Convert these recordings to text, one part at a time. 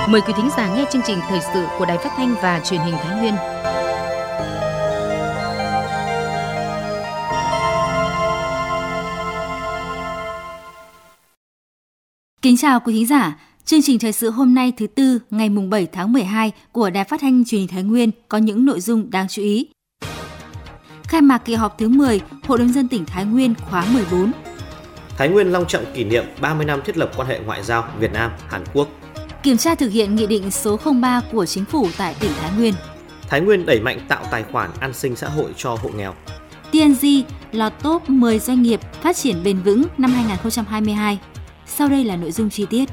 Mời quý thính giả nghe chương trình thời sự của Đài Phát thanh và Truyền hình Thái Nguyên. Kính chào quý thính giả. Chương trình thời sự hôm nay thứ Tư ngày 7 tháng 12 của Đài Phát thanh Truyền hình Thái Nguyên có những nội dung đáng chú ý. Khai mạc kỳ họp thứ 10 Hội đồng nhân dân tỉnh Thái Nguyên khóa 14. Thái Nguyên long trọng kỷ niệm 30 năm thiết lập quan hệ ngoại giao Việt Nam – Hàn Quốc. Kiểm tra thực hiện Nghị định số 03 của Chính phủ tại tỉnh Thái Nguyên. Thái Nguyên đẩy mạnh tạo tài khoản an sinh xã hội cho hộ nghèo. TNG lọt top 10 doanh nghiệp phát triển bền vững năm 2022. Sau đây là nội dung chi tiết.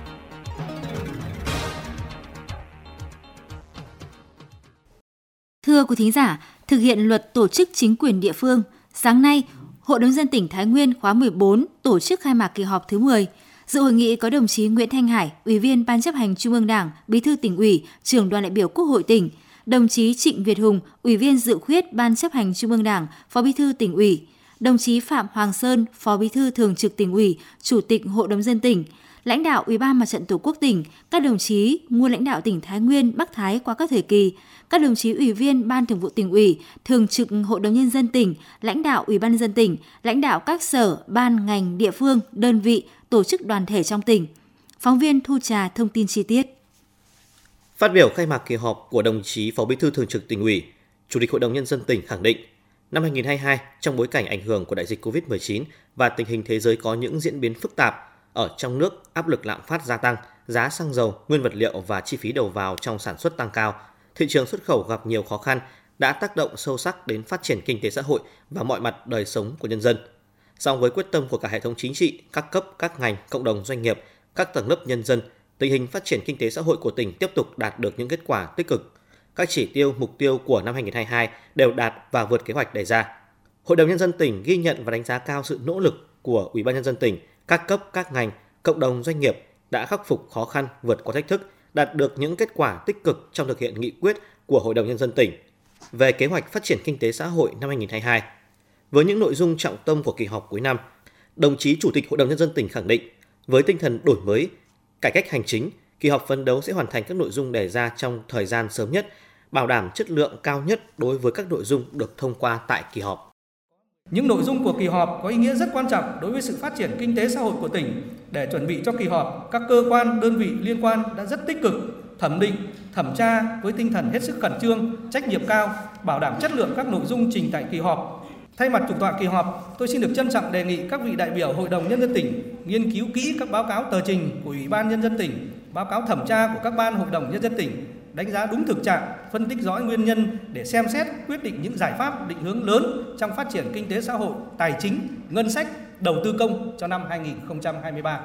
Thưa quý thính giả, thực hiện luật tổ chức chính quyền địa phương, sáng nay, Hội đồng nhân dân tỉnh Thái Nguyên khóa 14 tổ chức khai mạc kỳ họp thứ 10. Dự hội nghị có đồng chí Nguyễn Thanh Hải, Ủy viên Ban chấp hành Trung ương Đảng, Bí thư Tỉnh ủy, Trưởng đoàn đại biểu Quốc hội tỉnh, đồng chí Trịnh Việt Hùng, Ủy viên Dự khuyết Ban chấp hành Trung ương Đảng, Phó Bí thư Tỉnh ủy, đồng chí Phạm Hoàng Sơn, Phó Bí thư Thường trực Tỉnh ủy, Chủ tịch Hội đồng nhân dân tỉnh, lãnh đạo Ủy ban Mặt trận Tổ quốc tỉnh, các đồng chí nguyên lãnh đạo tỉnh Thái Nguyên, Bắc Thái qua các thời kỳ, các đồng chí Ủy viên Ban Thường vụ Tỉnh ủy, Thường trực Hội đồng nhân dân tỉnh, lãnh đạo Ủy ban nhân dân tỉnh, lãnh đạo các sở, ban, ngành, địa phương, đơn vị, tổ chức đoàn thể trong tỉnh. Phóng viên Thu Trà thông tin chi tiết. Phát biểu khai mạc kỳ họp của đồng chí Phó Bí thư Thường trực Tỉnh ủy, Chủ tịch Hội đồng nhân dân tỉnh khẳng định, năm 2022 trong bối cảnh ảnh hưởng của đại dịch Covid-19 và tình hình thế giới có những diễn biến phức tạp, ở trong nước áp lực lạm phát gia tăng, giá xăng dầu, nguyên vật liệu và chi phí đầu vào trong sản xuất tăng cao, thị trường xuất khẩu gặp nhiều khó khăn đã tác động sâu sắc đến phát triển kinh tế xã hội và mọi mặt đời sống của nhân dân. Song với quyết tâm của cả hệ thống chính trị, các cấp, các ngành, cộng đồng doanh nghiệp, các tầng lớp nhân dân, tình hình phát triển kinh tế xã hội của tỉnh tiếp tục đạt được những kết quả tích cực. Các chỉ tiêu, mục tiêu của năm 2022 đều đạt và vượt kế hoạch đề ra. Hội đồng nhân dân tỉnh ghi nhận và đánh giá cao sự nỗ lực của Ủy ban nhân dân tỉnh, các cấp, các ngành, cộng đồng doanh nghiệp đã khắc phục khó khăn, vượt qua thách thức, đạt được những kết quả tích cực trong thực hiện nghị quyết của Hội đồng nhân dân tỉnh về kế hoạch phát triển kinh tế xã hội năm 2022. Với những nội dung trọng tâm của kỳ họp cuối năm, đồng chí Chủ tịch Hội đồng nhân dân tỉnh khẳng định, với tinh thần đổi mới, cải cách hành chính, kỳ họp phấn đấu sẽ hoàn thành các nội dung đề ra trong thời gian sớm nhất, bảo đảm chất lượng cao nhất đối với các nội dung được thông qua tại kỳ họp. Những nội dung của kỳ họp có ý nghĩa rất quan trọng đối với sự phát triển kinh tế xã hội của tỉnh. Để chuẩn bị cho kỳ họp, các cơ quan, đơn vị liên quan đã rất tích cực thẩm định, thẩm tra với tinh thần hết sức khẩn trương, trách nhiệm cao, bảo đảm chất lượng các nội dung trình tại kỳ họp. Thay mặt chủ tọa kỳ họp, tôi xin được trân trọng đề nghị các vị đại biểu Hội đồng Nhân dân tỉnh nghiên cứu kỹ các báo cáo tờ trình của Ủy ban Nhân dân tỉnh, báo cáo thẩm tra của các ban Hội đồng Nhân dân tỉnh, đánh giá đúng thực trạng, phân tích rõ nguyên nhân để xem xét quyết định những giải pháp định hướng lớn trong phát triển kinh tế xã hội, tài chính, ngân sách, đầu tư công cho năm 2023.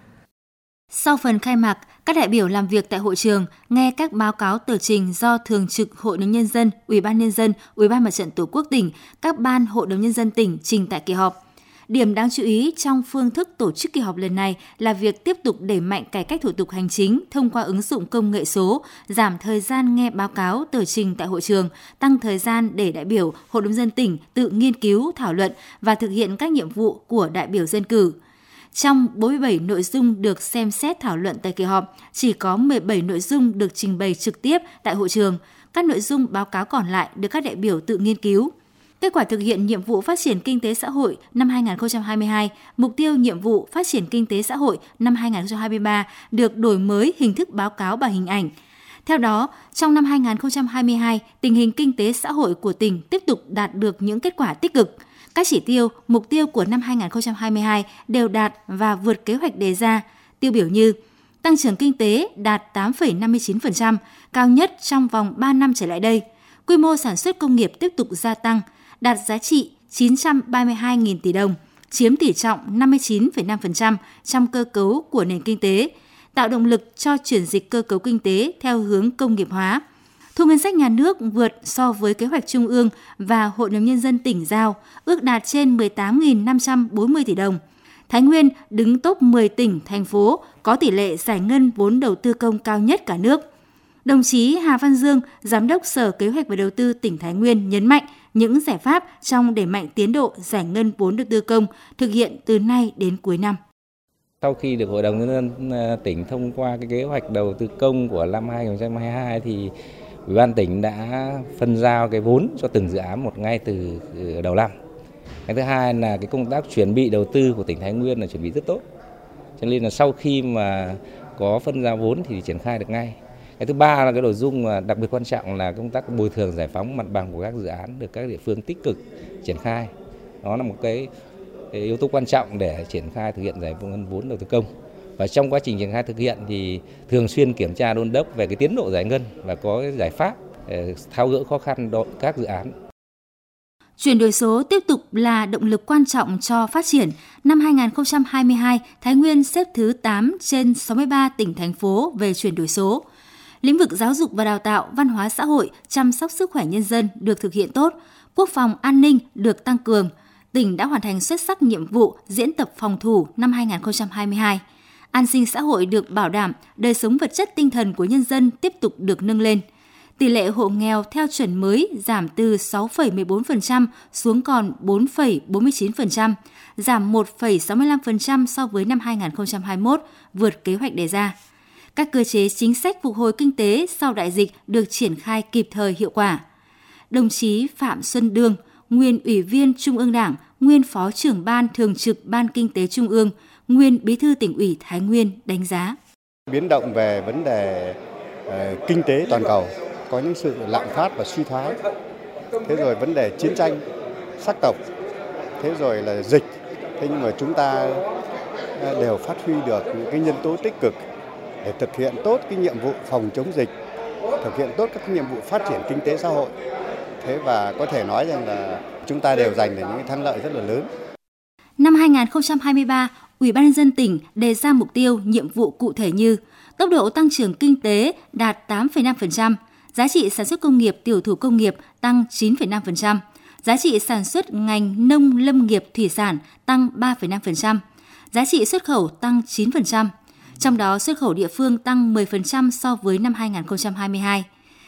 Sau phần khai mạc, các đại biểu làm việc tại hội trường nghe các báo cáo tờ trình do Thường trực Hội đồng Nhân dân, Ủy ban Nhân dân, Ủy ban Mặt trận Tổ quốc tỉnh, các ban Hội đồng Nhân dân tỉnh trình tại kỳ họp. Điểm đáng chú ý trong phương thức tổ chức kỳ họp lần này là việc tiếp tục đẩy mạnh cải cách thủ tục hành chính thông qua ứng dụng công nghệ số, giảm thời gian nghe báo cáo tờ trình tại hội trường, tăng thời gian để đại biểu Hội đồng Nhân dân tỉnh tự nghiên cứu, thảo luận và thực hiện các nhiệm vụ của đại biểu dân cử. Trong 47 nội dung được xem xét thảo luận tại kỳ họp, chỉ có 17 nội dung được trình bày trực tiếp tại hội trường. Các nội dung báo cáo còn lại được các đại biểu tự nghiên cứu. Kết quả thực hiện nhiệm vụ phát triển kinh tế xã hội năm 2022, mục tiêu nhiệm vụ phát triển kinh tế xã hội năm 2023 được đổi mới hình thức báo cáo bằng hình ảnh. Theo đó, trong năm 2022, tình hình kinh tế xã hội của tỉnh tiếp tục đạt được những kết quả tích cực. Các chỉ tiêu, mục tiêu của năm 2022 đều đạt và vượt kế hoạch đề ra, tiêu biểu như tăng trưởng kinh tế đạt 8,59%, cao nhất trong vòng 3 năm trở lại đây. Quy mô sản xuất công nghiệp tiếp tục gia tăng, đạt giá trị 932.000 tỷ đồng, chiếm tỷ trọng 59,5% trong cơ cấu của nền kinh tế, tạo động lực cho chuyển dịch cơ cấu kinh tế theo hướng công nghiệp hóa. Thu ngân sách nhà nước vượt so với kế hoạch Trung ương và Hội đồng Nhân dân tỉnh giao, ước đạt trên 18.540 tỷ đồng. Thái Nguyên đứng top 10 tỉnh, thành phố có tỷ lệ giải ngân vốn đầu tư công cao nhất cả nước. Đồng chí Hà Văn Dương, Giám đốc Sở Kế hoạch và Đầu tư tỉnh Thái Nguyên nhấn mạnh những giải pháp trong đẩy mạnh tiến độ giải ngân vốn đầu tư công thực hiện từ nay đến cuối năm. Sau khi được Hội đồng Nhân dân tỉnh thông qua cái kế hoạch đầu tư công của năm 2022 thì Ủy ban tỉnh đã phân giao cái vốn cho từng dự án một ngay từ đầu năm. Cái thứ hai là cái công tác chuẩn bị đầu tư của tỉnh Thái Nguyên là chuẩn bị rất tốt. Cho nên là sau khi mà có phân giao vốn thì triển khai được ngay. Cái thứ ba là cái nội dung mà đặc biệt quan trọng là công tác bồi thường giải phóng mặt bằng của các dự án được các địa phương tích cực triển khai. Đó là một cái yếu tố quan trọng để triển khai thực hiện giải ngân vốn đầu tư công. Và trong quá trình triển khai thực hiện thì thường xuyên kiểm tra đôn đốc về cái tiến độ giải ngân và có cái giải pháp để tháo gỡ khó khăn các dự án. Chuyển đổi số tiếp tục là động lực quan trọng cho phát triển. Năm 2022, Thái Nguyên xếp thứ 8 trên 63 tỉnh, thành phố về chuyển đổi số. Lĩnh vực giáo dục và đào tạo, văn hóa xã hội, chăm sóc sức khỏe nhân dân được thực hiện tốt, quốc phòng an ninh được tăng cường. Tỉnh đã hoàn thành xuất sắc nhiệm vụ diễn tập phòng thủ năm 2022. An sinh xã hội được bảo đảm, đời sống vật chất tinh thần của nhân dân tiếp tục được nâng lên. Tỷ lệ hộ nghèo theo chuẩn mới giảm từ 6,14% xuống còn 4,49%, giảm 1,65% so với năm 2021, vượt kế hoạch đề ra. Các cơ chế chính sách phục hồi kinh tế sau đại dịch được triển khai kịp thời hiệu quả. Đồng chí Phạm Xuân Đương, nguyên Ủy viên Trung ương Đảng, nguyên Phó trưởng Ban Thường trực Ban Kinh tế Trung ương, nguyên Bí thư Tỉnh ủy Thái Nguyên đánh giá. Biến động về vấn đề kinh tế toàn cầu, có những sự lạm phát và suy thoái, thế rồi vấn đề chiến tranh, sắc tộc, thế rồi là dịch, thế nhưng mà chúng ta đều phát huy được những cái nhân tố tích cực để thực hiện tốt cái nhiệm vụ phòng chống dịch, thực hiện tốt các nhiệm vụ phát triển kinh tế xã hội. Thế và có thể nói rằng là chúng ta đều giành được những thắng lợi rất là lớn. Năm 2023, Ủy ban nhân dân tỉnh đề ra mục tiêu, nhiệm vụ cụ thể như tốc độ tăng trưởng kinh tế đạt 8,5%, giá trị sản xuất công nghiệp, tiểu thủ công nghiệp tăng 9,5%, giá trị sản xuất ngành nông lâm nghiệp thủy sản tăng 3,5%, giá trị xuất khẩu tăng 9%, trong đó xuất khẩu địa phương tăng 10% so với năm 2022.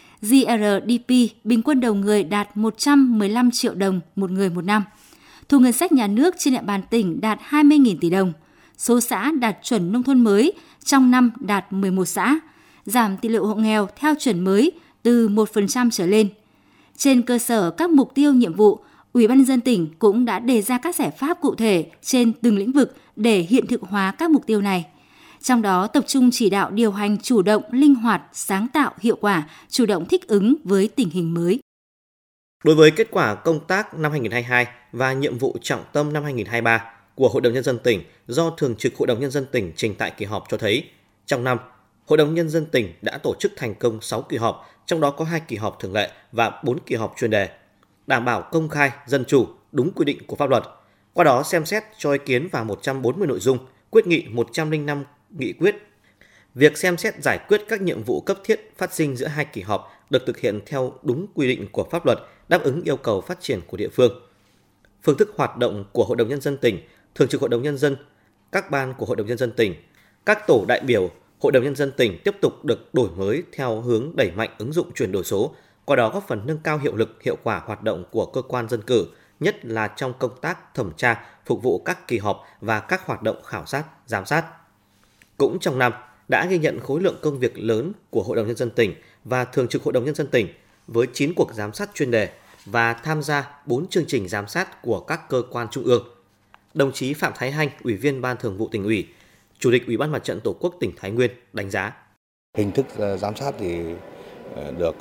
GRDP bình quân đầu người đạt 115 triệu đồng một người một năm. Thu ngân sách nhà nước trên địa bàn tỉnh đạt 20.000 tỷ đồng. Số xã đạt chuẩn nông thôn mới trong năm đạt 11 xã. Giảm tỷ lệ hộ nghèo theo chuẩn mới từ 1% trở lên. Trên cơ sở các mục tiêu nhiệm vụ, Ủy ban nhân dân tỉnh cũng đã đề ra các giải pháp cụ thể trên từng lĩnh vực để hiện thực hóa các mục tiêu này. Trong đó tập trung chỉ đạo điều hành chủ động, linh hoạt, sáng tạo, hiệu quả, chủ động thích ứng với tình hình mới. Đối với kết quả công tác năm 2022 và nhiệm vụ trọng tâm năm 2023 của Hội đồng Nhân dân tỉnh do Thường trực Hội đồng Nhân dân tỉnh trình tại kỳ họp cho thấy, trong năm, Hội đồng Nhân dân tỉnh đã tổ chức thành công 6 kỳ họp, trong đó có 2 kỳ họp thường lệ và 4 kỳ họp chuyên đề, đảm bảo công khai, dân chủ, đúng quy định của pháp luật. Qua đó xem xét cho ý kiến vào 140 nội dung, quyết nghị 105 nghị quyết. Việc xem xét giải quyết các nhiệm vụ cấp thiết phát sinh giữa 2 kỳ họp được thực hiện theo đúng quy định của pháp luật, đáp ứng yêu cầu phát triển của địa phương. Phương thức hoạt động của Hội đồng Nhân dân tỉnh, Thường trực Hội đồng Nhân dân, các ban của Hội đồng Nhân dân tỉnh, các tổ đại biểu Hội đồng Nhân dân tỉnh tiếp tục được đổi mới theo hướng đẩy mạnh ứng dụng chuyển đổi số, qua đó góp phần nâng cao hiệu lực, hiệu quả hoạt động của cơ quan dân cử, nhất là trong công tác thẩm tra, phục vụ các kỳ họp và các hoạt động khảo sát, giám sát. Cũng trong năm, đã ghi nhận khối lượng công việc lớn của Hội đồng Nhân dân tỉnh và Thường trực Hội đồng Nhân dân tỉnh với 9 cuộc giám sát chuyên đề và tham gia 4 chương trình giám sát của các cơ quan trung ương. Đồng chí Phạm Thái Hanh, Ủy viên Ban Thường vụ Tỉnh ủy, Chủ tịch Ủy ban Mặt trận Tổ quốc tỉnh Thái Nguyên đánh giá. Hình thức giám sát thì được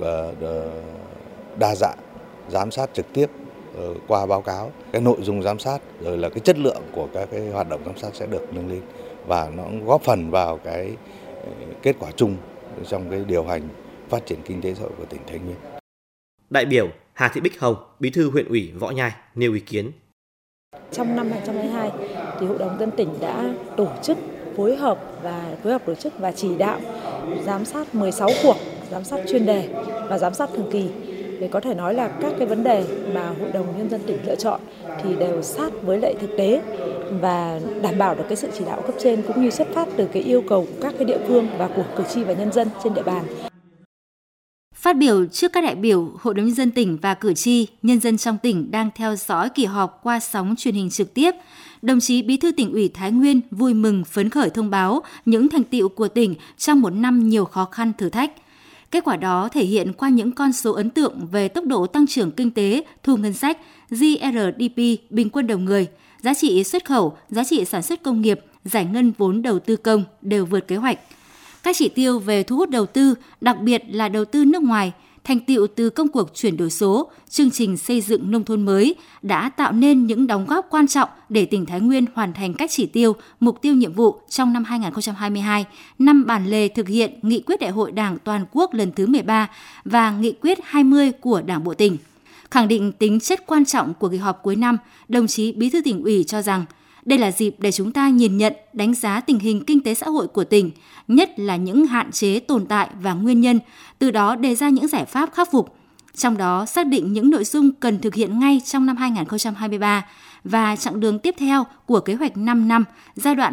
đa dạng, giám sát trực tiếp qua báo cáo, cái nội dung giám sát rồi là cái chất lượng của các cái hoạt động giám sát sẽ được nâng lên và nó góp phần vào cái kết quả chung trong cái điều hành phát triển kinh tế xã hội của tỉnh Thái Nguyên. Đại biểu Hà Thị Bích Hồng, Bí thư Huyện ủy Võ Nhai nêu ý kiến. Trong năm 2022 thì Hội đồng dân tỉnh đã tổ chức phối hợp tổ chức và chỉ đạo giám sát 16 cuộc giám sát chuyên đề và giám sát thường kỳ. Để có thể nói là các cái vấn đề mà Hội đồng Nhân dân tỉnh lựa chọn thì đều sát với lại thực tế và đảm bảo được cái sự chỉ đạo cấp trên cũng như xuất phát từ cái yêu cầu của các cái địa phương và của cử tri và nhân dân trên địa bàn. Phát biểu trước các đại biểu, Hội đồng Nhân dân tỉnh và cử tri, nhân dân trong tỉnh đang theo dõi kỳ họp qua sóng truyền hình trực tiếp, đồng chí Bí thư Tỉnh ủy Thái Nguyên vui mừng phấn khởi thông báo những thành tựu của tỉnh trong một năm nhiều khó khăn thử thách. Kết quả đó thể hiện qua những con số ấn tượng về tốc độ tăng trưởng kinh tế, thu ngân sách, GRDP bình quân đầu người, giá trị xuất khẩu, giá trị sản xuất công nghiệp, giải ngân vốn đầu tư công đều vượt kế hoạch. Các chỉ tiêu về thu hút đầu tư, đặc biệt là đầu tư nước ngoài, thành tựu từ công cuộc chuyển đổi số, chương trình xây dựng nông thôn mới đã tạo nên những đóng góp quan trọng để tỉnh Thái Nguyên hoàn thành các chỉ tiêu, mục tiêu nhiệm vụ trong năm 2022, năm bản lề thực hiện Nghị quyết Đại hội Đảng Toàn quốc lần thứ 13 và Nghị quyết 20 của Đảng bộ tỉnh. Khẳng định tính chất quan trọng của kỳ họp cuối năm, đồng chí Bí thư Tỉnh ủy cho rằng đây là dịp để chúng ta nhìn nhận, đánh giá tình hình kinh tế xã hội của tỉnh, nhất là những hạn chế tồn tại và nguyên nhân, từ đó đề ra những giải pháp khắc phục. Trong đó xác định những nội dung cần thực hiện ngay trong năm 2023 và chặng đường tiếp theo của kế hoạch 5 năm giai đoạn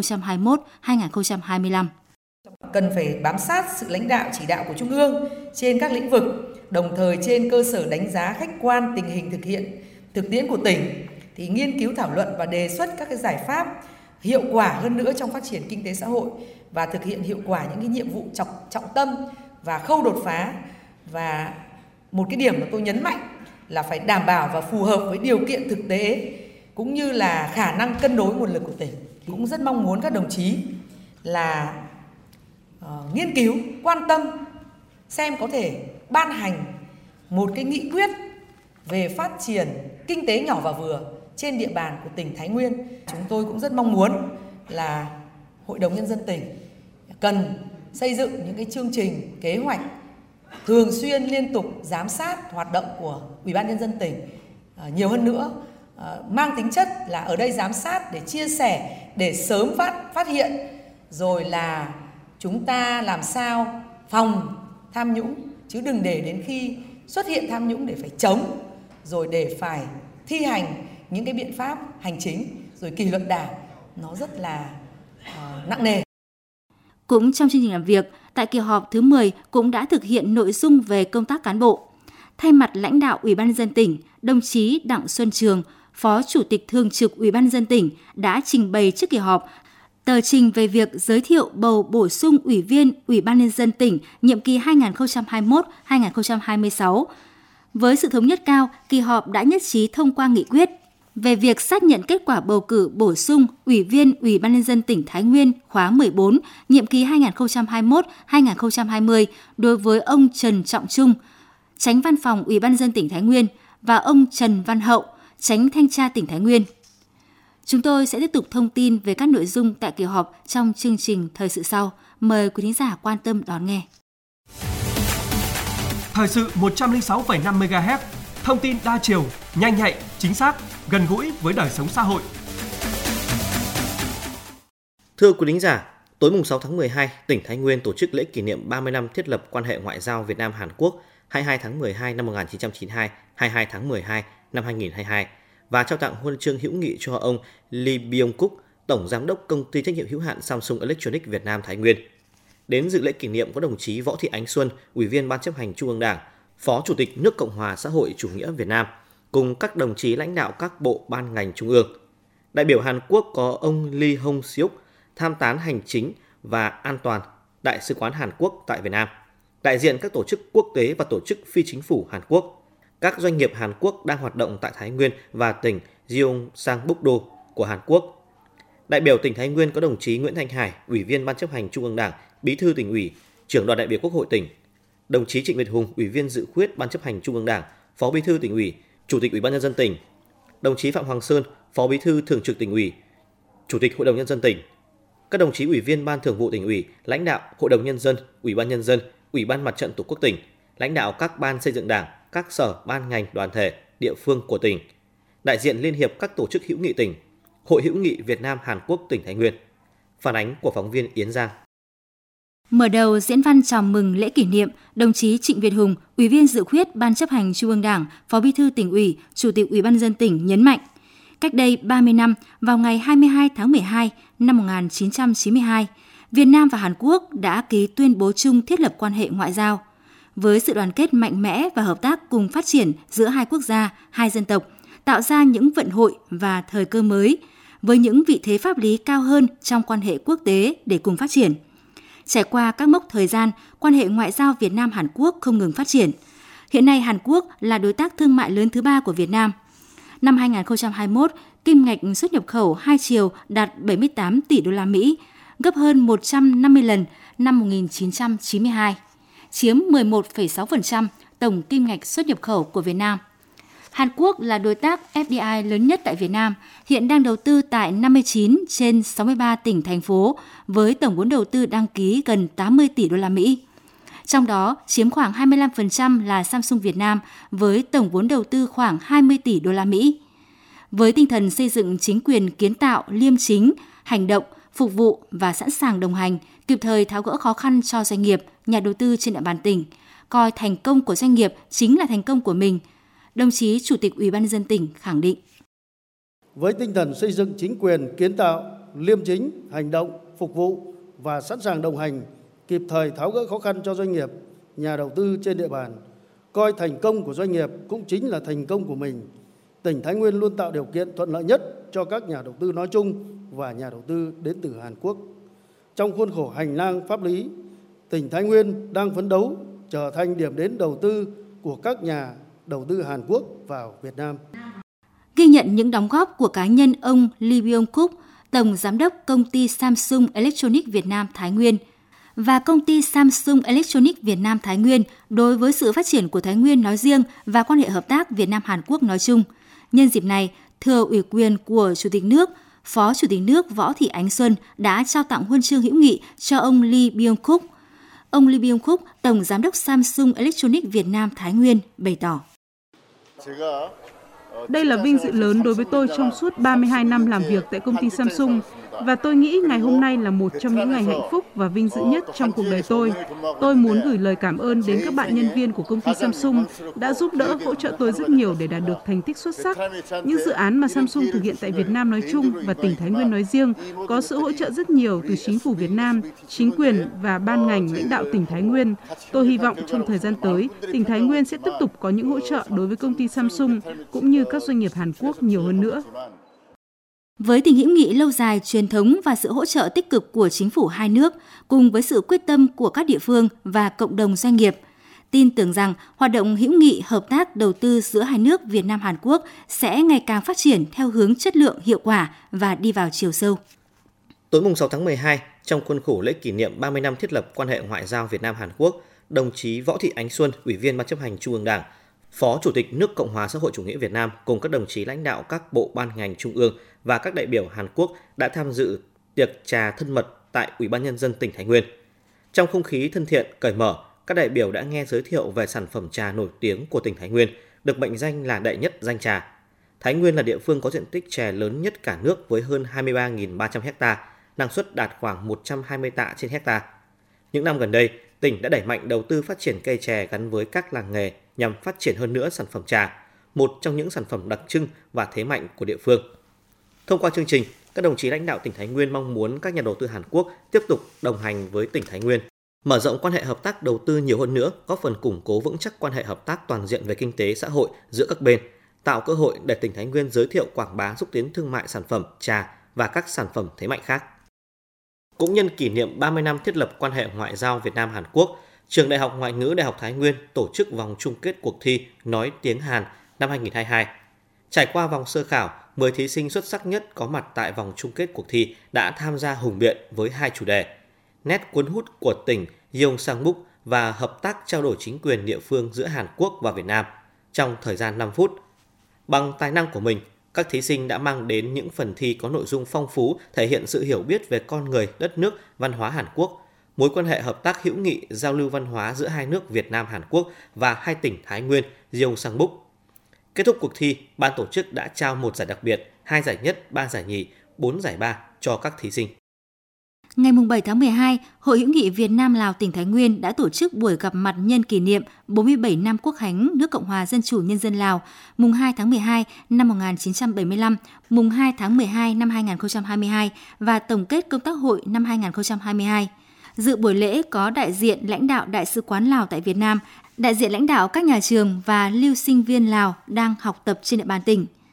2021-2025. Cần phải bám sát sự lãnh đạo chỉ đạo của Trung ương trên các lĩnh vực, đồng thời trên cơ sở đánh giá khách quan tình hình thực tiễn của tỉnh thì nghiên cứu thảo luận và đề xuất các cái giải pháp hiệu quả hơn nữa trong phát triển kinh tế xã hội và thực hiện hiệu quả những cái nhiệm vụ trọng tâm và khâu đột phá. Và một cái điểm mà tôi nhấn mạnh là phải đảm bảo và phù hợp với điều kiện thực tế cũng như là khả năng cân đối nguồn lực của tỉnh. Cũng rất mong muốn các đồng chí là nghiên cứu, quan tâm xem có thể ban hành một cái nghị quyết về phát triển kinh tế nhỏ và vừa trên địa bàn của tỉnh Thái Nguyên. Chúng tôi cũng rất mong muốn là Hội đồng Nhân dân tỉnh cần xây dựng những cái chương trình, kế hoạch thường xuyên liên tục giám sát hoạt động của Ủy ban Nhân dân tỉnh nhiều hơn nữa, mang tính chất là ở đây giám sát để chia sẻ, để sớm phát hiện, rồi là chúng ta làm sao phòng tham nhũng, chứ đừng để đến khi xuất hiện tham nhũng để phải chống, rồi để phải thi hành những cái biện pháp hành chính, rồi kỷ luật đảng, nó rất là nặng nề. Cũng trong chương trình làm việc, tại kỳ họp thứ 10 cũng đã thực hiện nội dung về công tác cán bộ. Thay mặt lãnh đạo Ủy ban nhân dân tỉnh, đồng chí Đặng Xuân Trường, Phó Chủ tịch Thường trực Ủy ban nhân dân tỉnh đã trình bày trước kỳ họp tờ trình về việc giới thiệu bầu bổ sung Ủy viên Ủy ban nhân dân tỉnh nhiệm kỳ 2021-2026. Với sự thống nhất cao, kỳ họp đã nhất trí thông qua nghị quyết về việc xác nhận kết quả bầu cử bổ sung Ủy viên Ủy ban nhân dân tỉnh Thái Nguyên khóa 14, nhiệm kỳ 2021-2020 đối với ông Trần Trọng Trung, Chánh Văn phòng Ủy ban nhân dân tỉnh Thái Nguyên và ông Trần Văn Hậu, Chánh Thanh tra tỉnh Thái Nguyên. Chúng tôi sẽ tiếp tục thông tin về các nội dung tại kỳ họp trong chương trình thời sự sau. Mời quý thính giả quan tâm đón nghe. Thời sự 106,5 MHz, thông tin đa chiều, nhanh nhạy, chính xác, gần gũi với đời sống xã hội. Thưa quý thính giả, tối mùng 6 tháng 12, tỉnh Thái Nguyên tổ chức lễ kỷ niệm 30 năm thiết lập quan hệ ngoại giao Việt Nam-Hàn Quốc 22 tháng 12 năm 1992, 22 tháng 12 năm 2022 và trao tặng huân chương hữu nghị cho ông Lee Byung-kuk, Tổng Giám đốc Công ty trách nhiệm hữu hạn Samsung Electronics Việt Nam Thái Nguyên. Đến dự lễ kỷ niệm có đồng chí Võ Thị Ánh Xuân, Ủy viên Ban chấp hành Trung ương Đảng, Phó Chủ tịch nước Cộng hòa xã hội chủ nghĩa Việt Nam, cùng các đồng chí lãnh đạo các bộ ban ngành trung ương. Đại biểu Hàn Quốc có ông Lee Hong-seok, tham tán hành chính và an toàn, Đại sứ quán Hàn Quốc tại Việt Nam, đại diện các tổ chức quốc tế và tổ chức phi chính phủ Hàn Quốc, các doanh nghiệp Hàn Quốc đang hoạt động tại Thái Nguyên và tỉnh Gyeongsang-buk-do của Hàn Quốc. Đại biểu tỉnh Thái Nguyên có đồng chí Nguyễn Thanh Hải, Ủy viên Ban chấp hành Trung ương Đảng, Bí thư Tỉnh ủy, Trưởng đoàn đại biểu Quốc hội tỉnh, đồng chí Trịnh Việt Hùng, Ủy viên dự khuyết Ban chấp hành Trung ương Đảng, Phó Bí thư Tỉnh ủy, Chủ tịch Ủy ban nhân dân tỉnh, đồng chí Phạm Hoàng Sơn, Phó Bí thư Thường trực Tỉnh ủy, Chủ tịch Hội đồng nhân dân tỉnh, các đồng chí Ủy viên Ban Thường vụ Tỉnh ủy, lãnh đạo Hội đồng nhân dân, Ủy ban nhân dân, Ủy ban Mặt trận Tổ quốc tỉnh, lãnh đạo các ban xây dựng Đảng, các sở, ban ngành, đoàn thể, địa phương của tỉnh, đại diện Liên hiệp các tổ chức hữu nghị tỉnh, Hội hữu nghị Việt Nam Hàn Quốc tỉnh Thái Nguyên. Phản ánh của phóng viên Yến Giang. Mở đầu diễn văn chào mừng lễ kỷ niệm, đồng chí Trịnh Việt Hùng, Ủy viên dự khuyết Ban chấp hành Trung ương Đảng, Phó Bí thư Tỉnh ủy, Chủ tịch Ủy ban nhân dân tỉnh nhấn mạnh, cách đây 30 năm, vào ngày 22 tháng 12 năm 1992, Việt Nam và Hàn Quốc đã ký tuyên bố chung thiết lập quan hệ ngoại giao. Với sự đoàn kết mạnh mẽ và hợp tác cùng phát triển giữa hai quốc gia, hai dân tộc, tạo ra những vận hội và thời cơ mới, với những vị thế pháp lý cao hơn trong quan hệ quốc tế để cùng phát triển. Trải qua các mốc thời gian, quan hệ ngoại giao Việt Nam-Hàn Quốc không ngừng phát triển. Hiện nay Hàn Quốc là đối tác thương mại lớn thứ 3 của Việt Nam. Năm 2021, kim ngạch xuất nhập khẩu hai chiều đạt 78 tỷ đô la Mỹ, gấp hơn 150 lần năm 1992, chiếm 11,6% tổng kim ngạch xuất nhập khẩu của Việt Nam. Hàn Quốc là đối tác FDI lớn nhất tại Việt Nam, hiện đang đầu tư tại 59 trên 63 tỉnh, thành phố, với tổng vốn đầu tư đăng ký gần 80 tỷ đô la Mỹ. Trong đó, chiếm khoảng 25% là Samsung Việt Nam, với tổng vốn đầu tư khoảng 20 tỷ đô la Mỹ. Với tinh thần xây dựng chính quyền kiến tạo, liêm chính, hành động, phục vụ và sẵn sàng đồng hành, kịp thời tháo gỡ khó khăn cho doanh nghiệp, nhà đầu tư trên địa bàn tỉnh, coi thành công của doanh nghiệp chính là thành công của mình, đồng chí Chủ tịch Ủy ban nhân dân tỉnh khẳng định. Với tinh thần xây dựng chính quyền kiến tạo, liêm chính, hành động, phục vụ và sẵn sàng đồng hành, kịp thời tháo gỡ khó khăn cho doanh nghiệp, nhà đầu tư trên địa bàn, coi thành công của doanh nghiệp cũng chính là thành công của mình, tỉnh Thái Nguyên luôn tạo điều kiện thuận lợi nhất cho các nhà đầu tư nói chung và nhà đầu tư đến từ Hàn Quốc. Trong khuôn khổ hành lang pháp lý, tỉnh Thái Nguyên đang phấn đấu trở thành điểm đến đầu tư của các nhà đầu tư Hàn Quốc vào Việt Nam. Ghi nhận những đóng góp của cá nhân ông Lee Byung-kuk, Tổng Giám đốc Công ty Samsung Electronics Việt Nam Thái Nguyên và Công ty Samsung Electronics Việt Nam Thái Nguyên đối với sự phát triển của Thái Nguyên nói riêng và quan hệ hợp tác Việt Nam-Hàn Quốc nói chung. Nhân dịp này, thừa ủy quyền của Chủ tịch nước, Phó Chủ tịch nước Võ Thị Ánh Xuân đã trao tặng huân chương hữu nghị cho ông Lee Byung-kuk. Ông Lee Byung-kuk, Tổng Giám đốc Samsung Electronics Việt Nam Thái Nguyên, bày tỏ. Đây là vinh dự lớn đối với tôi trong suốt 32 năm làm việc tại công ty Samsung và tôi nghĩ ngày hôm nay là một trong những ngày hạnh phúc và vinh dự nhất trong cuộc đời tôi. Tôi muốn gửi lời cảm ơn đến các bạn nhân viên của công ty Samsung đã giúp đỡ hỗ trợ tôi rất nhiều để đạt được thành tích xuất sắc. Những dự án mà Samsung thực hiện tại Việt Nam nói chung và tỉnh Thái Nguyên nói riêng có sự hỗ trợ rất nhiều từ chính phủ Việt Nam, chính quyền và ban ngành lãnh đạo tỉnh Thái Nguyên. Tôi hy vọng trong thời gian tới, tỉnh Thái Nguyên sẽ tiếp tục có những hỗ trợ đối với công ty Samsung cũng như các doanh nghiệp Hàn Quốc nhiều hơn nữa. Với tình hữu nghị lâu dài, truyền thống và sự hỗ trợ tích cực của chính phủ hai nước, cùng với sự quyết tâm của các địa phương và cộng đồng doanh nghiệp, tin tưởng rằng hoạt động hữu nghị, hợp tác, đầu tư giữa hai nước Việt Nam Hàn Quốc sẽ ngày càng phát triển theo hướng chất lượng, hiệu quả và đi vào chiều sâu. Tối mùng 6 tháng 12, trong khuôn khổ lễ kỷ niệm 30 năm thiết lập quan hệ ngoại giao Việt Nam Hàn Quốc, đồng chí Võ Thị Ánh Xuân, Ủy viên Ban chấp hành Trung ương Đảng, Phó Chủ tịch nước Cộng hòa xã hội chủ nghĩa Việt Nam cùng các đồng chí lãnh đạo các bộ ban ngành trung ương và các đại biểu Hàn Quốc đã tham dự tiệc trà thân mật tại Ủy ban nhân dân tỉnh Thái Nguyên. Trong không khí thân thiện, cởi mở, các đại biểu đã nghe giới thiệu về sản phẩm trà nổi tiếng của tỉnh Thái Nguyên, được mệnh danh là đệ nhất danh trà. Thái Nguyên là địa phương có diện tích chè lớn nhất cả nước với hơn 23.300 ha, năng suất đạt khoảng 120 tạ trên hectare. Những năm gần đây, tỉnh đã đẩy mạnh đầu tư phát triển cây chè gắn với các làng nghề nhằm phát triển hơn nữa sản phẩm trà, một trong những sản phẩm đặc trưng và thế mạnh của địa phương. Thông qua chương trình, các đồng chí lãnh đạo tỉnh Thái Nguyên mong muốn các nhà đầu tư Hàn Quốc tiếp tục đồng hành với tỉnh Thái Nguyên, mở rộng quan hệ hợp tác đầu tư nhiều hơn nữa, góp phần củng cố vững chắc quan hệ hợp tác toàn diện về kinh tế xã hội giữa các bên, tạo cơ hội để tỉnh Thái Nguyên giới thiệu quảng bá xúc tiến thương mại sản phẩm trà và các sản phẩm thế mạnh khác. Cũng nhân kỷ niệm 30 năm thiết lập quan hệ ngoại giao Việt Nam Hàn Quốc, Trường Đại học Ngoại ngữ Đại học Thái Nguyên tổ chức vòng chung kết cuộc thi Nói tiếng Hàn năm 2022. Trải qua vòng sơ khảo, 10 thí sinh xuất sắc nhất có mặt tại vòng chung kết cuộc thi đã tham gia hùng biện với hai chủ đề: nét cuốn hút của tỉnh Gyeongsangbuk và hợp tác trao đổi chính quyền địa phương giữa Hàn Quốc và Việt Nam trong thời gian 5 phút. Bằng tài năng của mình, các thí sinh đã mang đến những phần thi có nội dung phong phú, thể hiện sự hiểu biết về con người, đất nước, văn hóa Hàn Quốc, mối quan hệ hợp tác hữu nghị, giao lưu văn hóa giữa hai nước Việt Nam Hàn Quốc và hai tỉnh Thái Nguyên, Gyeongsangbuk. Kết thúc cuộc thi, ban tổ chức đã trao 1 giải đặc biệt, 2 giải nhất, 3 giải nhì, 4 giải ba cho các thí sinh. Ngày 7 tháng 12, Hội hữu nghị Việt Nam-Lào tỉnh Thái Nguyên đã tổ chức buổi gặp mặt nhân kỷ niệm 47 năm Quốc khánh nước Cộng hòa Dân chủ Nhân dân Lào, mùng 2 tháng 12 năm 1975, mùng 2 tháng 12 năm 2022 và tổng kết công tác hội năm 2022. Dự buổi lễ có đại diện lãnh đạo Đại sứ quán Lào tại Việt Nam, đại diện lãnh đạo các nhà trường và lưu sinh viên Lào đang học tập trên địa bàn tỉnh.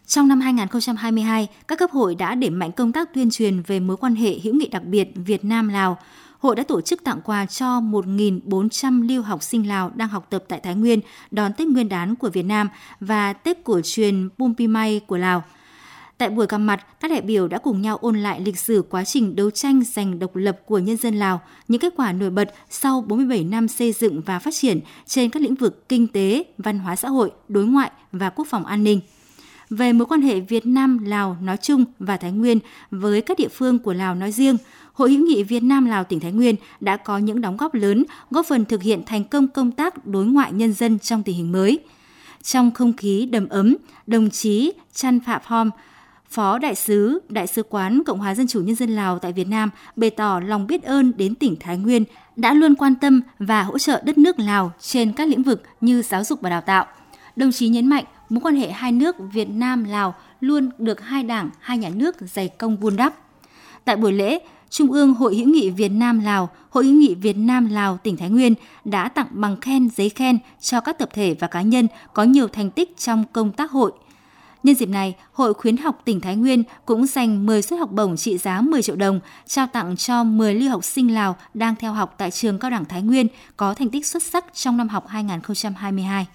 Trong năm 2022, các cấp hội đã đẩy mạnh công tác tuyên truyền về mối quan hệ hữu nghị đặc biệt Việt Nam-Lào. Hội đã tổ chức tặng quà cho 1.400 lưu học sinh Lào đang học tập tại Thái Nguyên đón Tết Nguyên đán của Việt Nam và Tết cổ truyền Bum Pimay của Lào. Tại buổi gặp mặt, các đại biểu đã cùng nhau ôn lại lịch sử quá trình đấu tranh giành độc lập của nhân dân Lào, những kết quả nổi bật sau 47 năm xây dựng và phát triển trên các lĩnh vực kinh tế, văn hóa xã hội, đối ngoại và quốc phòng an ninh. Về mối quan hệ Việt Nam-Lào nói chung và Thái Nguyên với các địa phương của Lào nói riêng, Hội hữu nghị Việt Nam-Lào tỉnh Thái Nguyên đã có những đóng góp lớn, góp phần thực hiện thành công công tác đối ngoại nhân dân trong tình hình mới. Trong không khí đầm ấm, đồng chí Chan Phạm Hom, Phó Đại sứ quán Cộng hòa Dân chủ Nhân dân Lào tại Việt Nam bày tỏ lòng biết ơn đến tỉnh Thái Nguyên đã luôn quan tâm và hỗ trợ đất nước Lào trên các lĩnh vực như giáo dục và đào tạo. Đồng chí nhấn mạnh mối quan hệ hai nước Việt Nam-Lào luôn được hai đảng, hai nhà nước dày công vun đắp. Tại buổi lễ, Trung ương Hội hữu nghị Việt Nam-Lào, Hội hữu nghị Việt Nam-Lào tỉnh Thái Nguyên đã tặng bằng khen, giấy khen cho các tập thể và cá nhân có nhiều thành tích trong công tác hội. Nhân dịp này, Hội khuyến học tỉnh Thái Nguyên cũng dành 10 suất học bổng trị giá 10 triệu đồng trao tặng cho 10 lưu học sinh Lào đang theo học tại trường Cao đẳng Thái Nguyên có thành tích xuất sắc trong năm học 2022.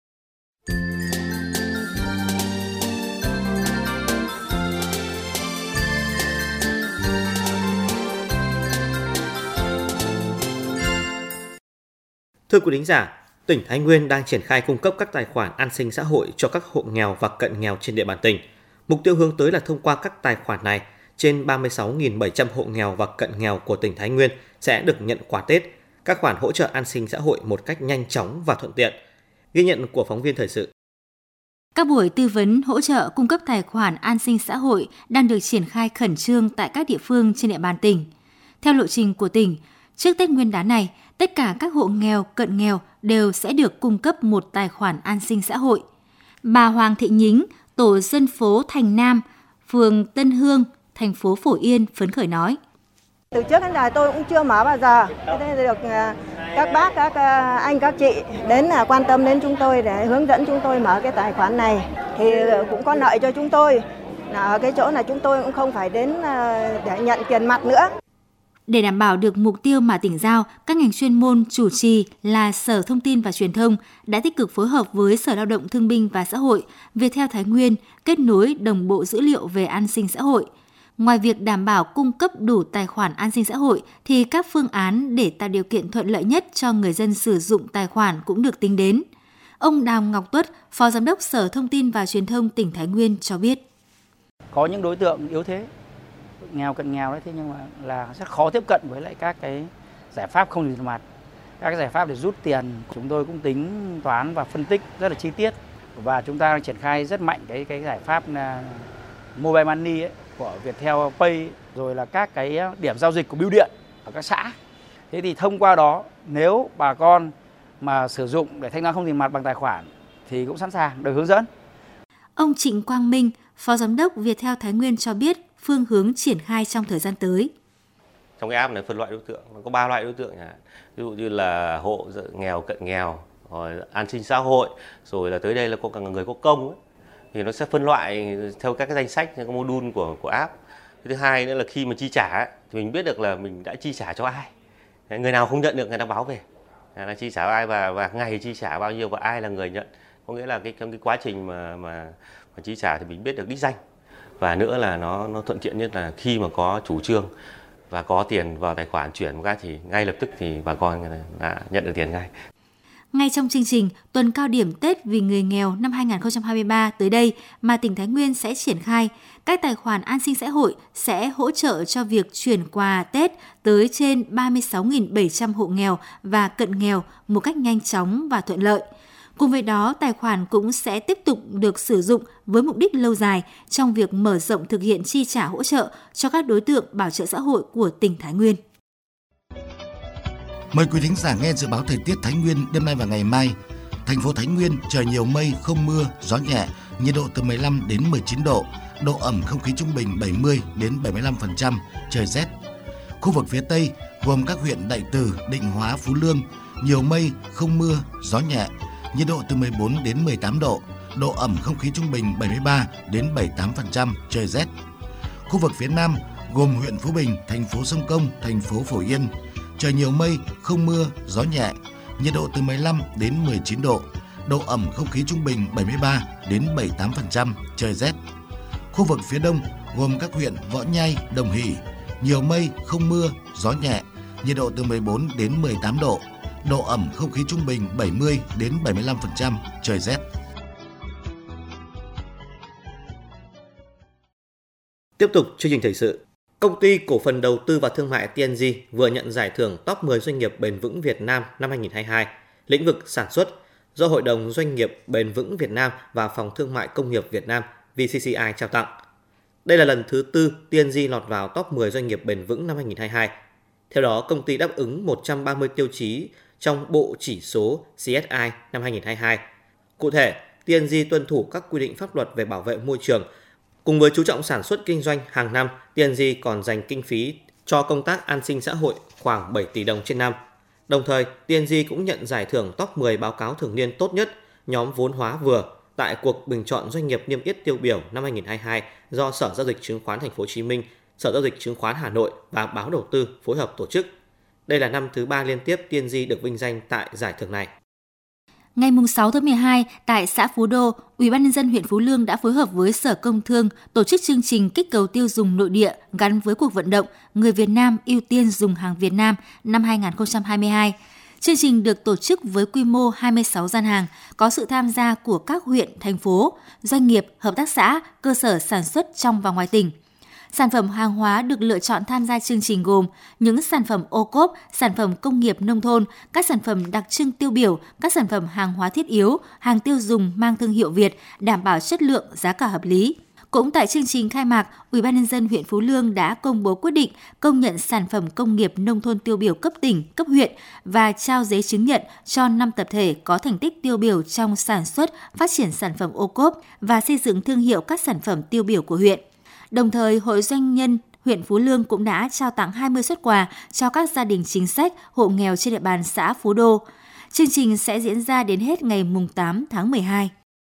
Thưa quý thính giả, tỉnh Thái Nguyên đang triển khai cung cấp các tài khoản an sinh xã hội cho các hộ nghèo và cận nghèo trên địa bàn tỉnh. Mục tiêu hướng tới là thông qua các tài khoản này, trên 36.700 hộ nghèo và cận nghèo của tỉnh Thái Nguyên sẽ được nhận quà Tết, các khoản hỗ trợ an sinh xã hội một cách nhanh chóng và thuận tiện. Ghi nhận của phóng viên thời sự. Các buổi tư vấn hỗ trợ cung cấp tài khoản an sinh xã hội đang được triển khai khẩn trương tại các địa phương trên địa bàn tỉnh. Theo lộ trình của tỉnh, trước Tết Nguyên đán này, tất cả các hộ nghèo, cận nghèo đều sẽ được cung cấp một tài khoản an sinh xã hội. Bà Hoàng Thị Nhính, tổ dân phố Thành Nam, phường Tân Hương, thành phố Phổ Yên phấn khởi nói. Từ trước đến giờ tôi cũng chưa mở bao giờ. Thế được các bác, các anh, các chị đến quan tâm đến chúng tôi để hướng dẫn chúng tôi mở cái tài khoản này. Thì cũng có lợi cho chúng tôi. Ở cái chỗ là chúng tôi cũng không phải đến để nhận tiền mặt nữa. Để đảm bảo được mục tiêu mà tỉnh giao, các ngành chuyên môn chủ trì là Sở Thông tin và Truyền thông đã tích cực phối hợp với Sở Lao động Thương binh và Xã hội, Viettel Thái Nguyên kết nối đồng bộ dữ liệu về an sinh xã hội. Ngoài việc đảm bảo cung cấp đủ tài khoản an sinh xã hội, thì các phương án để tạo điều kiện thuận lợi nhất cho người dân sử dụng tài khoản cũng được tính đến. Ông Đào Ngọc Tuất, Phó Giám đốc Sở Thông tin và Truyền thông tỉnh Thái Nguyên cho biết. Có những đối tượng yếu thế, nghèo cận nghèo đấy, thế nhưng mà là rất khó tiếp cận với lại các cái giải pháp không dùng tiền mặt. Các cái giải pháp để rút tiền, chúng tôi cũng tính toán và phân tích rất là chi tiết. Và chúng ta đang triển khai rất mạnh cái giải pháp là Mobile Money ấy, của Viettel Pay, rồi là các cái điểm giao dịch của bưu điện ở các xã. Thế thì thông qua đó, nếu bà con mà sử dụng để thanh toán không tiền mặt bằng tài khoản thì cũng sẵn sàng được hướng dẫn. Ông Trịnh Quang Minh, Phó Giám đốc Viettel Thái Nguyên cho biết phương hướng triển khai trong thời gian tới. Trong cái app này phân loại đối tượng, có 3 loại đối tượng, ví dụ như là hộ nghèo, cận nghèo, rồi an sinh xã hội, rồi là tới đây là có cả người có công ấy. Thì nó sẽ phân loại theo các cái danh sách, các module của app. Thứ hai nữa là khi mà chi trả thì mình biết được là mình đã chi trả cho ai. Người nào không nhận được người ta báo về là chi trả ai và ngày chi trả bao nhiêu và ai là người nhận. Có nghĩa là cái quá trình mà chi trả thì mình biết được đích danh. Và nữa là nó thuận tiện nhất là khi mà có chủ trương và có tiền vào tài khoản chuyển một cái thì ngay lập tức thì bà con đã nhận được tiền ngay. Ngay trong chương trình tuần cao điểm Tết vì người nghèo năm 2023 tới đây mà tỉnh Thái Nguyên sẽ triển khai, các tài khoản an sinh xã hội sẽ hỗ trợ cho việc chuyển quà Tết tới trên 36.700 hộ nghèo và cận nghèo một cách nhanh chóng và thuận lợi. Cùng với đó, tài khoản cũng sẽ tiếp tục được sử dụng với mục đích lâu dài trong việc mở rộng thực hiện chi trả hỗ trợ cho các đối tượng bảo trợ xã hội của tỉnh Thái Nguyên. Mời quý thính giả nghe dự báo thời tiết Thái Nguyên đêm nay và ngày mai. Thành phố Thái Nguyên trời nhiều mây, không mưa, gió nhẹ, nhiệt độ từ 15 đến 19 độ, độ ẩm không khí trung bình 70 đến 75%, trời rét. Khu vực phía Tây gồm các huyện Đại Từ, Định Hóa, Phú Lương, nhiều mây, không mưa, gió nhẹ, nhiệt độ từ 14 đến 18 độ, độ ẩm không khí trung bình 73 đến 78%, trời rét. Khu vực phía Nam gồm huyện Phú Bình, thành phố Sông Công, thành phố Phổ Yên, trời nhiều mây, không mưa, gió nhẹ, nhiệt độ từ 15 đến 19 độ, độ ẩm không khí trung bình 73 đến 78%, trời rét. Khu vực phía Đông gồm các huyện Võ Nhai, Đồng Hỷ, nhiều mây, không mưa, gió nhẹ, nhiệt độ từ 14 đến 18 độ, độ ẩm không khí trung bình 70 đến 75%, trời rét. Tiếp tục chương trình thời sự. Công ty cổ phần đầu tư và thương mại TNG vừa nhận giải thưởng top 10 doanh nghiệp bền vững Việt Nam năm 2022, lĩnh vực sản xuất, do Hội đồng Doanh nghiệp Bền vững Việt Nam và Phòng Thương mại Công nghiệp Việt Nam VCCI trao tặng. Đây là lần thứ tư TNG lọt vào top 10 doanh nghiệp bền vững năm 2022. Theo đó, công ty đáp ứng 130 tiêu chí trong bộ chỉ số CSI năm 2022. Cụ thể, TNG tuân thủ các quy định pháp luật về bảo vệ môi trường. Cùng với chú trọng sản xuất kinh doanh hàng năm, TNG còn dành kinh phí cho công tác an sinh xã hội khoảng 7 tỷ đồng trên năm. Đồng thời, TNG cũng nhận giải thưởng top 10 báo cáo thường niên tốt nhất nhóm vốn hóa vừa tại cuộc bình chọn doanh nghiệp niêm yết tiêu biểu năm 2022 do Sở Giao dịch Chứng khoán Thành phố Hồ Chí Minh, Sở Giao dịch Chứng khoán Hà Nội và Báo Đầu tư phối hợp tổ chức. Đây là năm thứ 3 liên tiếp TNG được vinh danh tại giải thưởng này. Ngày 6 tháng 12, tại xã Phú Đô, UBND huyện Phú Lương đã phối hợp với Sở Công Thương tổ chức chương trình kích cầu tiêu dùng nội địa gắn với cuộc vận động Người Việt Nam ưu tiên dùng hàng Việt Nam năm 2022. Chương trình được tổ chức với quy mô 26 gian hàng, có sự tham gia của các huyện, thành phố, doanh nghiệp, hợp tác xã, cơ sở sản xuất trong và ngoài tỉnh. Sản phẩm hàng hóa được lựa chọn tham gia chương trình gồm những sản phẩm ô cốp, sản phẩm công nghiệp nông thôn, các sản phẩm đặc trưng tiêu biểu, các sản phẩm hàng hóa thiết yếu, hàng tiêu dùng mang thương hiệu Việt, đảm bảo chất lượng, giá cả hợp lý. Cũng tại chương trình khai mạc, UBND huyện Phú Lương đã công bố quyết định công nhận sản phẩm công nghiệp nông thôn tiêu biểu cấp tỉnh, cấp huyện và trao giấy chứng nhận cho 5 tập thể có thành tích tiêu biểu trong sản xuất, phát triển sản phẩm ô cốp và xây dựng thương hiệu các sản phẩm tiêu biểu của huyện. Đồng thời, Hội Doanh nhân huyện Phú Lương cũng đã trao tặng 20 suất quà cho các gia đình chính sách, hộ nghèo trên địa bàn xã Phú Đô. Chương trình sẽ diễn ra đến hết ngày 8 tháng 12.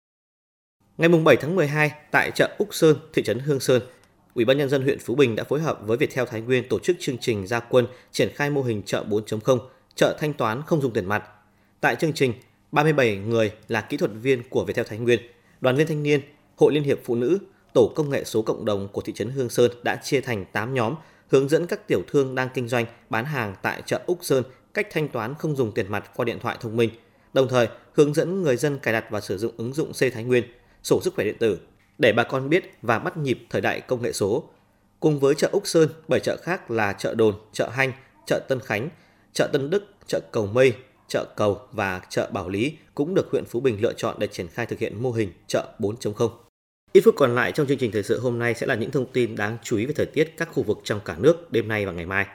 Ngày 7 tháng 12, tại chợ Úc Sơn, thị trấn Hương Sơn, UBND huyện Phú Bình đã phối hợp với Viettel Thái Nguyên tổ chức chương trình ra quân triển khai mô hình chợ 4.0, chợ thanh toán không dùng tiền mặt. Tại chương trình, 37 người là kỹ thuật viên của Viettel Thái Nguyên, đoàn viên thanh niên, Hội Liên hiệp Phụ nữ, Tổ công nghệ số cộng đồng của thị trấn Hương Sơn đã chia thành 8 nhóm, hướng dẫn các tiểu thương đang kinh doanh, bán hàng tại chợ Úc Sơn cách thanh toán không dùng tiền mặt qua điện thoại thông minh, đồng thời hướng dẫn người dân cài đặt và sử dụng ứng dụng C Thái Nguyên, sổ sức khỏe điện tử, để bà con biết và bắt nhịp thời đại công nghệ số. Cùng với chợ Úc Sơn, 7 chợ khác là chợ Đồn, chợ Hanh, chợ Tân Khánh, chợ Tân Đức, chợ Cầu Mây, chợ Cầu và chợ Bảo Lý cũng được huyện Phú Bình lựa chọn để triển khai thực hiện mô hình chợ 4.0. Ít phút còn lại trong chương trình thời sự hôm nay sẽ là những thông tin đáng chú ý về thời tiết các khu vực trong cả nước đêm nay và ngày mai.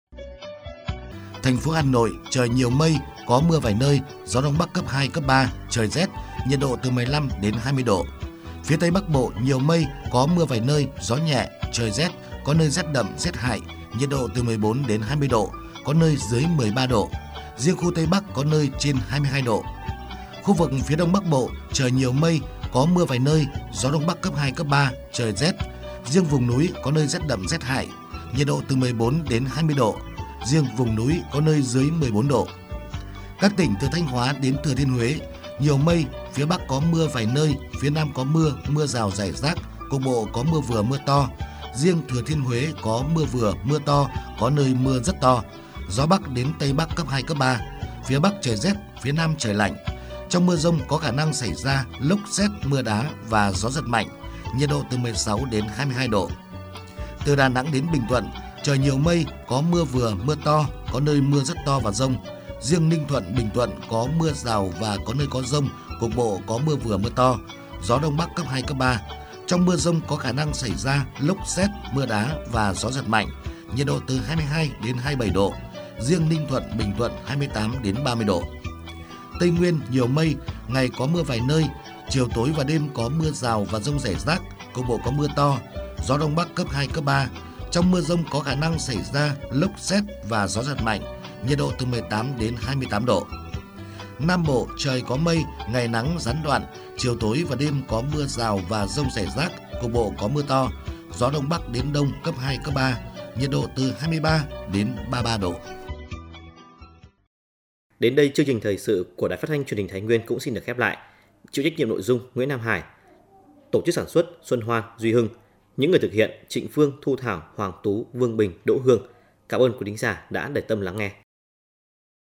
Thành phố Hà Nội trời nhiều mây, có mưa vài nơi, gió đông bắc cấp 2, cấp 3, trời rét, nhiệt độ từ 15 đến 20 độ. Phía Tây Bắc Bộ nhiều mây, có mưa vài nơi, gió nhẹ, trời rét, có nơi rét đậm, rét hại, nhiệt độ từ 14 đến 20 độ, có nơi dưới 13 độ. Riêng khu Tây Bắc có nơi trên 22 độ. Khu vực phía Đông Bắc Bộ trời nhiều mây, có mưa vài nơi, gió đông bắc cấp 2, cấp 3, trời rét. Riêng vùng núi có nơi rét đậm, rét hại, nhiệt độ từ 14 đến 20 độ. Riêng vùng núi có nơi dưới 14 độ. Các tỉnh từ Thanh Hóa đến Thừa Thiên Huế, nhiều mây, phía Bắc có mưa vài nơi, phía Nam có mưa, mưa rào rải rác, cục bộ có mưa vừa mưa to. Riêng Thừa Thiên Huế có mưa vừa, mưa to, có nơi mưa rất to. Gió Bắc đến Tây Bắc cấp 2, cấp 3, phía Bắc trời rét, phía Nam trời lạnh. Trong mưa dông có khả năng xảy ra lốc sét, mưa đá và gió giật mạnh, nhiệt độ từ 16 đến 22 độ. Từ Đà Nẵng đến Bình Thuận, trời nhiều mây, có mưa vừa, mưa to, có nơi mưa rất to và dông. Riêng Ninh Thuận, Bình Thuận có mưa rào và có nơi có dông, cục bộ có mưa vừa, mưa to, gió đông bắc cấp 2, cấp 3. Trong mưa dông có khả năng xảy ra lốc sét, mưa đá và gió giật mạnh, nhiệt độ từ 22 đến 27 độ. Riêng Ninh Thuận, Bình Thuận 28 đến 30 độ. Tây Nguyên nhiều mây, ngày có mưa vài nơi, chiều tối và đêm có mưa rào và dông rải rác, cục bộ có mưa to, gió đông bắc cấp 2, cấp 3. Trong mưa dông có khả năng xảy ra lốc sét và gió giật mạnh, nhiệt độ từ 18 đến 28 độ. Nam Bộ trời có mây, ngày nắng gián đoạn, chiều tối và đêm có mưa rào và dông rải rác, cục bộ có mưa to. Gió Đông Bắc đến Đông cấp 2, cấp 3, nhiệt độ từ 23 đến 33 độ. Đến đây chương trình thời sự của Đài Phát thanh Truyền hình Thái Nguyên cũng xin được khép lại. Chịu trách nhiệm nội dung Nguyễn Nam Hải, tổ chức sản xuất Xuân Hoan, Duy Hưng, những người thực hiện Trịnh Phương, Thu Thảo, Hoàng Tú, Vương Bình, Đỗ Hương. Cảm ơn quý thính giả đã để tâm lắng nghe.